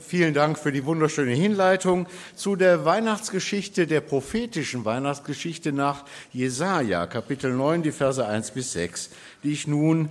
Vielen Dank für die wunderschöne Hinleitung zu der Weihnachtsgeschichte, der prophetischen Weihnachtsgeschichte nach Jesaja, Kapitel 9, die Verse 1 bis 6, die ich nun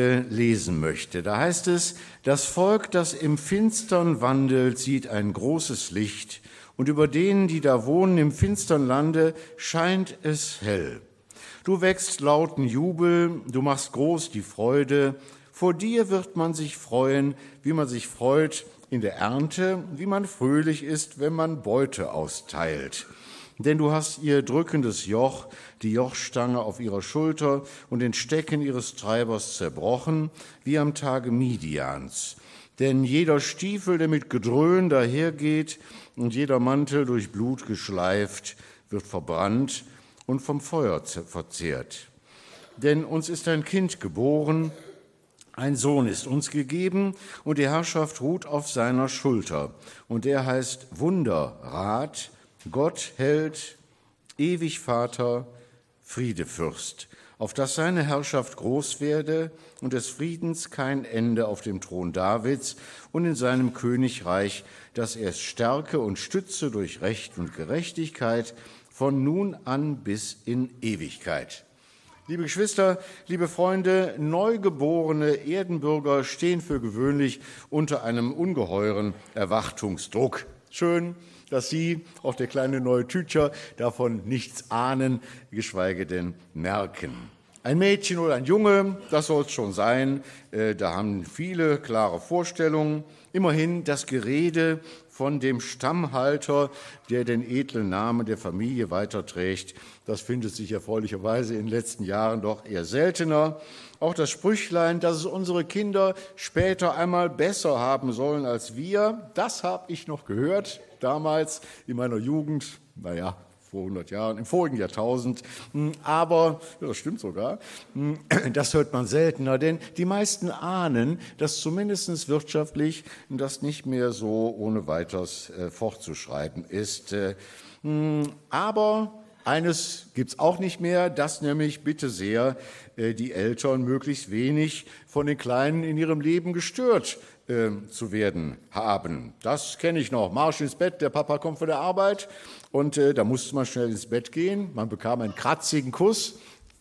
lesen möchte. Da heißt es: Das Volk, das im Finstern wandelt, sieht ein großes Licht, und über denen, die da wohnen im finstern Lande, scheint es hell. Du wächst lauten Jubel, du machst groß die Freude. Vor dir wird man sich freuen, wie man sich freut in der Ernte, wie man fröhlich ist, wenn man Beute austeilt. Denn du hast ihr drückendes Joch, die Jochstange auf ihrer Schulter und den Stecken ihres Treibers zerbrochen, wie am Tage Midians. Denn jeder Stiefel, der mit Gedröhn dahergeht und jeder Mantel durch Blut geschleift, wird verbrannt und vom Feuer verzehrt. Denn uns ist ein Kind geboren, ein Sohn ist uns gegeben, und die Herrschaft ruht auf seiner Schulter. Und er heißt Wunderrat, Gott Held, ewig Vater, Friedefürst, auf dass seine Herrschaft groß werde und des Friedens kein Ende auf dem Thron Davids und in seinem Königreich, dass er es stärke und stütze durch Recht und Gerechtigkeit von nun an bis in Ewigkeit. Liebe Geschwister, liebe Freunde, neugeborene Erdenbürger stehen für gewöhnlich unter einem ungeheuren Erwartungsdruck. Schön, dass Sie, auch der kleine neue Tütcher, davon nichts ahnen, geschweige denn merken. Ein Mädchen oder ein Junge, das soll es schon sein, da haben viele klare Vorstellungen. Immerhin das Gerede von dem Stammhalter, der den edlen Namen der Familie weiterträgt, das findet sich erfreulicherweise in den letzten Jahren doch eher seltener. Auch das Sprüchlein, dass es unsere Kinder später einmal besser haben sollen als wir, das habe ich noch gehört, damals in meiner Jugend, vor 100 Jahren, im vorigen Jahrtausend. Aber, das stimmt sogar, das hört man seltener, denn die meisten ahnen, dass zumindest wirtschaftlich das nicht mehr so ohne weiteres fortzuschreiben ist. Aber eines gibt es auch nicht mehr, dass nämlich bitte sehr die Eltern möglichst wenig von den Kleinen in ihrem Leben gestört zu werden haben. Das kenne ich noch. Marsch ins Bett, der Papa kommt von der Arbeit und da musste man schnell ins Bett gehen. Man bekam einen kratzigen Kuss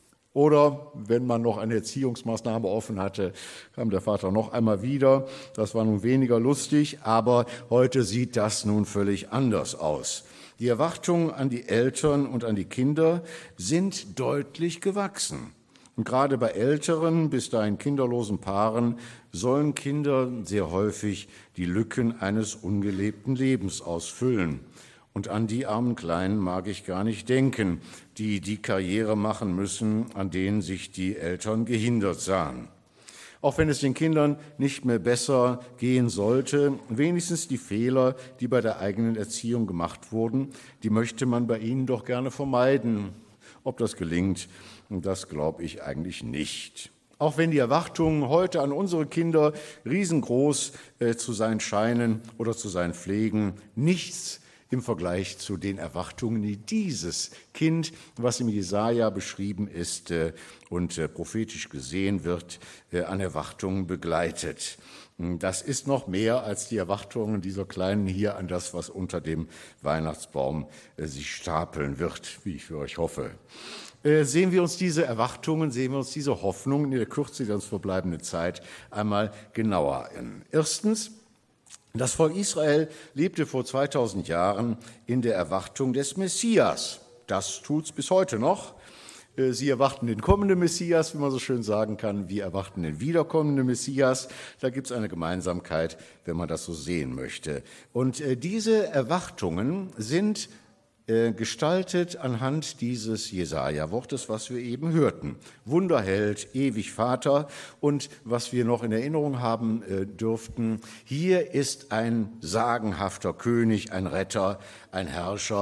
oder, wenn man noch eine Erziehungsmaßnahme offen hatte, kam der Vater noch einmal wieder. Das war nun weniger lustig, aber heute sieht das nun völlig anders aus. Die Erwartungen an die Eltern und an die Kinder sind deutlich gewachsen. Und gerade bei älteren, bis dahin kinderlosen Paaren sollen Kinder sehr häufig die Lücken eines ungelebten Lebens ausfüllen. Und an die armen Kleinen mag ich gar nicht denken, die die Karriere machen müssen, an denen sich die Eltern gehindert sahen. Auch wenn es den Kindern nicht mehr besser gehen sollte, wenigstens die Fehler, die bei der eigenen Erziehung gemacht wurden, die möchte man bei ihnen doch gerne vermeiden. Ob das gelingt, das glaube ich eigentlich nicht. Auch wenn die Erwartungen heute an unsere Kinder riesengroß zu sein scheinen oder zu sein pflegen, nichts im Vergleich zu den Erwartungen, die dieses Kind, was im Jesaja beschrieben ist und prophetisch gesehen wird, an Erwartungen begleitet. Das ist noch mehr als die Erwartungen dieser Kleinen hier an das, was unter dem Weihnachtsbaum sich stapeln wird, wie ich für euch hoffe. Sehen wir uns diese Erwartungen, sehen wir uns diese Hoffnungen in der Kürze der uns verbleibenden Zeit einmal genauer an. Erstens, das Volk Israel lebte vor 2000 Jahren in der Erwartung des Messias. Das tut's bis heute noch. Sie erwarten den kommenden Messias, wie man so schön sagen kann. Wir erwarten den wiederkommenden Messias. Da gibt es eine Gemeinsamkeit, wenn man das so sehen möchte. Und diese Erwartungen sind gestaltet anhand dieses Jesaja-Wortes, was wir eben hörten. Wunderheld, ewig Vater. Und was wir noch in Erinnerung haben dürften, hier ist ein sagenhafter König, ein Retter, ein Herrscher,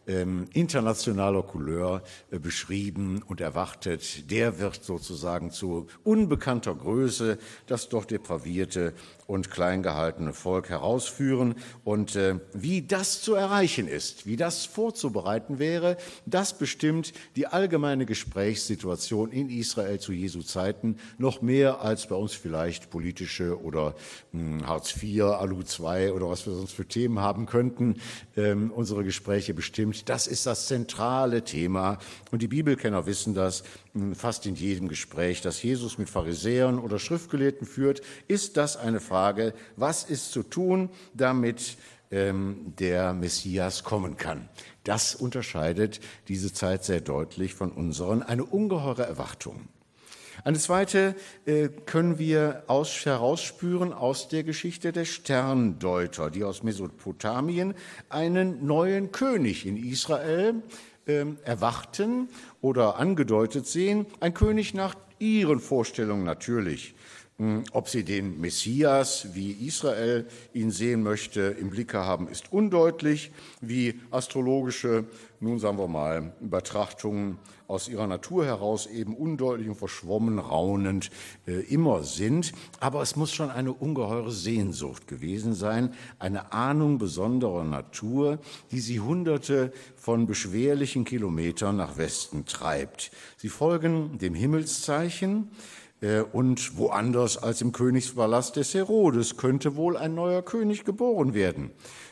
internationaler Couleur beschrieben und erwartet. Der wird sozusagen zu unbekannter Größe das doch depravierte und klein gehaltene Volk herausführen. Und wie das zu erreichen ist, wie das vorzubereiten wäre, das bestimmt die allgemeine Gesprächssituation in Israel zu Jesu Zeiten noch mehr als bei uns vielleicht politische oder Hartz IV, Alu II oder was wir sonst für Themen haben könnten, unsere Gespräche bestimmt. Das ist das zentrale Thema. Und die Bibelkenner wissen das fast in jedem Gespräch, das Jesus mit Pharisäern oder Schriftgelehrten führt, ist das eine Frage, was ist zu tun, damit der Messias kommen kann. Das unterscheidet diese Zeit sehr deutlich von unseren, eine ungeheure Erwartung. Eine zweite können wir herausspüren aus der Geschichte der Sterndeuter, die aus Mesopotamien einen neuen König in Israel erwarten oder angedeutet sehen, ein König nach ihren Vorstellungen natürlich. Ob sie den Messias, wie Israel ihn sehen möchte, im Blicke haben, ist undeutlich, wie astrologische, nun sagen wir mal, Betrachtungen aus ihrer Natur heraus eben undeutlich und verschwommen, raunend immer sind. Aber es muss schon eine ungeheure Sehnsucht gewesen sein, eine Ahnung besonderer Natur, die sie hunderte von beschwerlichen Kilometern nach Westen treibt. Sie folgen dem Himmelszeichen, und woanders als im Königspalast des Herodes könnte wohl ein neuer König geboren werden.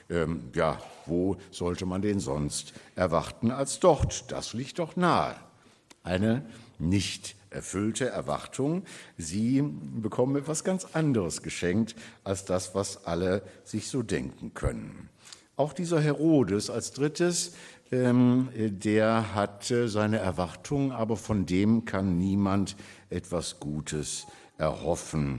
Wo sollte man den sonst erwarten als dort? Das liegt doch nahe. Eine nicht erfüllte Erwartung. Sie bekommen etwas ganz anderes geschenkt als das, was alle sich so denken können. Auch dieser Herodes als drittes, der hat seine Erwartungen, aber von dem kann niemand etwas Gutes erhoffen.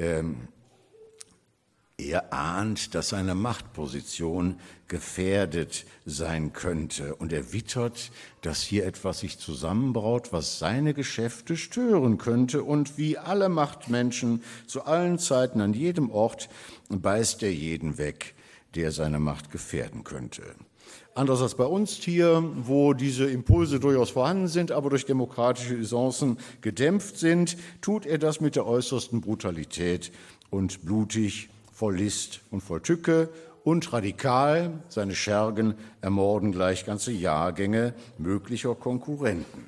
Er ahnt, dass seine Machtposition gefährdet sein könnte und er wittert, dass hier etwas sich zusammenbraut, was seine Geschäfte stören könnte. Und wie alle Machtmenschen zu allen Zeiten an jedem Ort beißt er jeden weg, der seine Macht gefährden könnte. Anders als bei uns hier, wo diese Impulse durchaus vorhanden sind, aber durch demokratische Usancen gedämpft sind, tut er das mit der äußersten Brutalität und blutig, voll List und voll Tücke und radikal. Seine Schergen ermorden gleich ganze Jahrgänge möglicher Konkurrenten.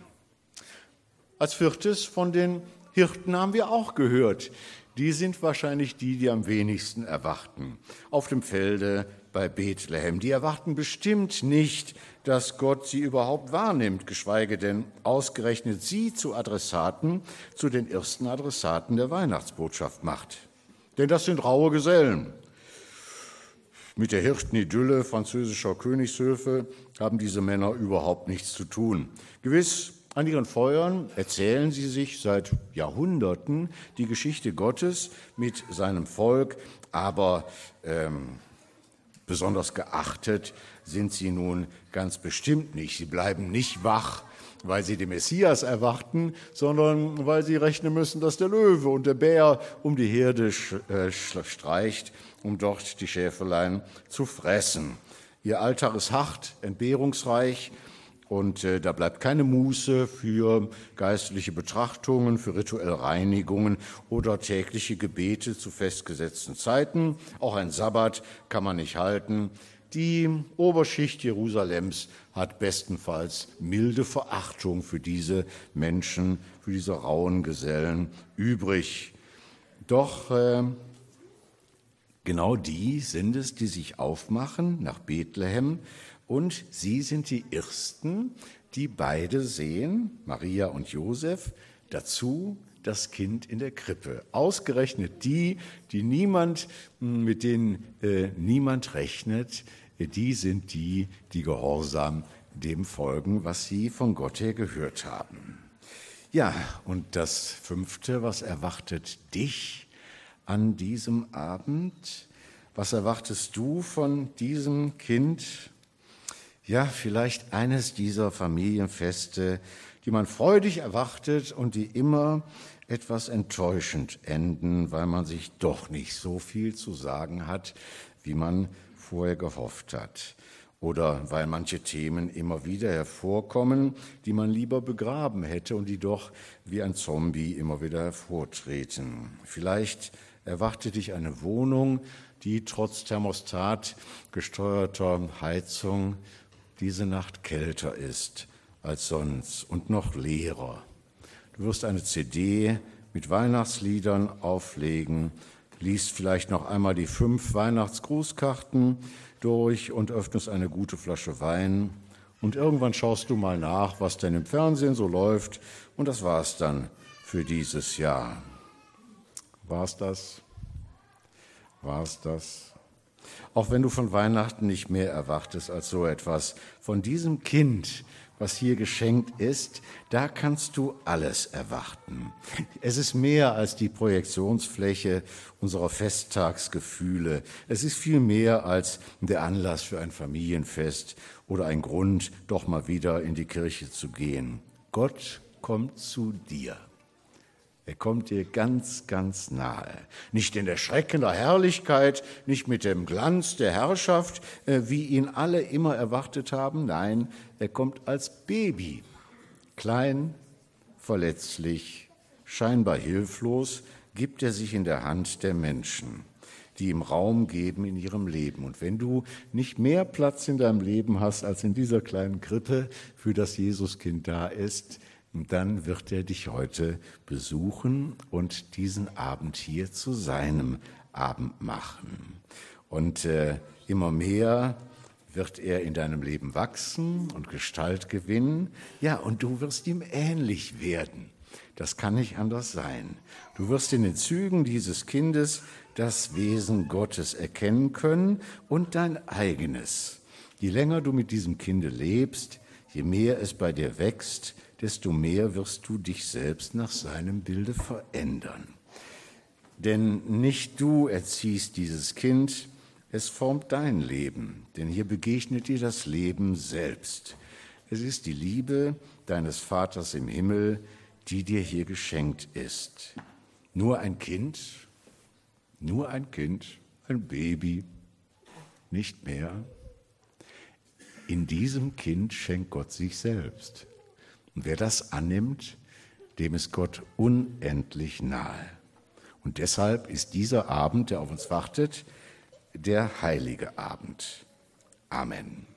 Als viertes von den Hirten haben wir auch gehört. Die sind wahrscheinlich die am wenigsten erwarten. Auf dem Felde bei Bethlehem. Die erwarten bestimmt nicht, dass Gott sie überhaupt wahrnimmt, geschweige denn ausgerechnet sie zu den ersten Adressaten der Weihnachtsbotschaft macht. Denn das sind raue Gesellen. Mit der Hirtenidylle französischer Königshöfe haben diese Männer überhaupt nichts zu tun. Gewiss, an ihren Feuern erzählen sie sich seit Jahrhunderten die Geschichte Gottes mit seinem Volk, aber besonders geachtet sind sie nun ganz bestimmt nicht. Sie bleiben nicht wach, weil sie den Messias erwarten, sondern weil sie rechnen müssen, dass der Löwe und der Bär um die Herde streicht, um dort die Schäfelein zu fressen. Ihr Alltag ist hart, entbehrungsreich, und da bleibt keine Muße für geistliche Betrachtungen, für rituelle Reinigungen oder tägliche Gebete zu festgesetzten Zeiten. Auch ein Sabbat kann man nicht halten. Die Oberschicht Jerusalems hat bestenfalls milde Verachtung für diese Menschen, für diese rauen Gesellen übrig. Doch genau die sind es, die sich aufmachen nach Bethlehem. Und sie sind die Ersten, die beide sehen, Maria und Josef, dazu das Kind in der Krippe. Ausgerechnet mit denen niemand rechnet, die sind die gehorsam dem folgen, was sie von Gott her gehört haben. Ja, und das fünfte, was erwartet dich an diesem Abend? Was erwartest du von diesem Kind? Ja, vielleicht eines dieser Familienfeste, die man freudig erwartet und die immer etwas enttäuschend enden, weil man sich doch nicht so viel zu sagen hat, wie man vorher gehofft hat. oder weil manche Themen immer wieder hervorkommen, die man lieber begraben hätte und die doch wie ein Zombie immer wieder hervortreten. Vielleicht erwartet dich eine Wohnung, die trotz Thermostat gesteuerter Heizung diese Nacht kälter ist als sonst und noch leerer. Du wirst eine CD mit Weihnachtsliedern auflegen, liest vielleicht noch einmal die 5 Weihnachtsgrußkarten durch und öffnest eine gute Flasche Wein. Und irgendwann schaust du mal nach, was denn im Fernsehen so läuft. Und das war's dann für dieses Jahr. War's das? War's das? Auch wenn du von Weihnachten nicht mehr erwartest als so etwas, von diesem Kind, was hier geschenkt ist, da kannst du alles erwarten. Es ist mehr als die Projektionsfläche unserer Festtagsgefühle. Es ist viel mehr als der Anlass für ein Familienfest oder ein Grund, doch mal wieder in die Kirche zu gehen. Gott kommt zu dir. Er kommt dir ganz, ganz nahe. Nicht in der Schrecken der Herrlichkeit, nicht mit dem Glanz der Herrschaft, wie ihn alle immer erwartet haben. Nein, er kommt als Baby. Klein, verletzlich, scheinbar hilflos, gibt er sich in der Hand der Menschen, die ihm Raum geben in ihrem Leben. Und wenn du nicht mehr Platz in deinem Leben hast als in dieser kleinen Krippe, für das Jesuskind da ist, dann wird er dich heute besuchen und diesen Abend hier zu seinem Abend machen. Und immer mehr wird er in deinem Leben wachsen und Gestalt gewinnen. Ja, und du wirst ihm ähnlich werden. Das kann nicht anders sein. Du wirst in den Zügen dieses Kindes das Wesen Gottes erkennen können und dein eigenes. Je länger du mit diesem Kinde lebst, je mehr es bei dir wächst, desto mehr wirst du dich selbst nach seinem Bilde verändern. Denn nicht du erziehst dieses Kind, es formt dein Leben, denn hier begegnet dir das Leben selbst. Es ist die Liebe deines Vaters im Himmel, die dir hier geschenkt ist. Nur ein Kind, ein Baby, nicht mehr. In diesem Kind schenkt Gott sich selbst. Und wer das annimmt, dem ist Gott unendlich nahe. Und deshalb ist dieser Abend, der auf uns wartet, der heilige Abend. Amen.